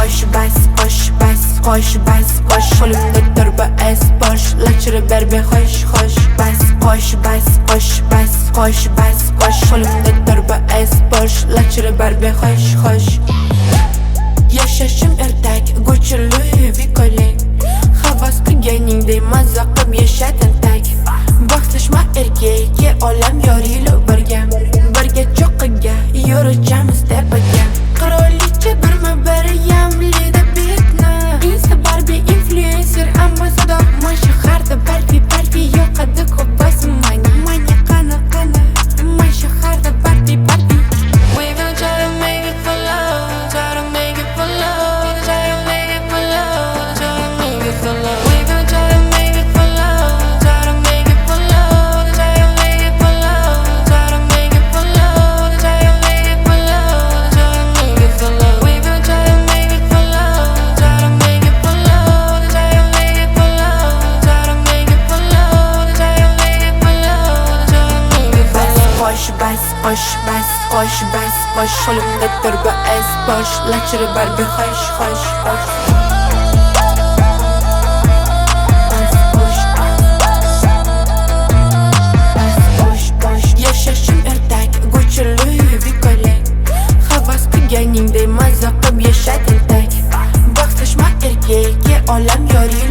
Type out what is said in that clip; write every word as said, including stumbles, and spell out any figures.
qo'sh bas qo'sh bas qo'sh bas qo'sh qo'limda turba es bosh lachirib ber behosh xosh bas qo'sh bas qo'sh bas qo'sh bas qo'sh qo'limda turba es bosh lachirib ber behosh xosh yashashim ertak go'chirli vikolik havas qilganingdek mazza qilib yasha tentak baxtashma erkakka olam yoriylu birga birga cho'qqiga yurishamiz tepaga qirolicha birma bir yamlida bitni insta Barbie influencer ambasador man shaharda balki balki yo'qadi ko'p bosim mani mani qani qani man shaharda Barbie Barbie we gonna try to make it for love try to make it for love try to make it for love try to make it for love we gonna try to make it for love try to make it for love try to make it for love try to make it for love try to make it for love try to make it for love we gonna try to make it for love try to make it for love try to make it for love try to make it for love try to make it for love try to make it for love qo'sh bas qo'sh bas qo'sh bas qo'sh qo'limda turba es bosh lachirib ber behosh xosh xosh mazza qilib yasha tentak baxtashma erkakka olam yor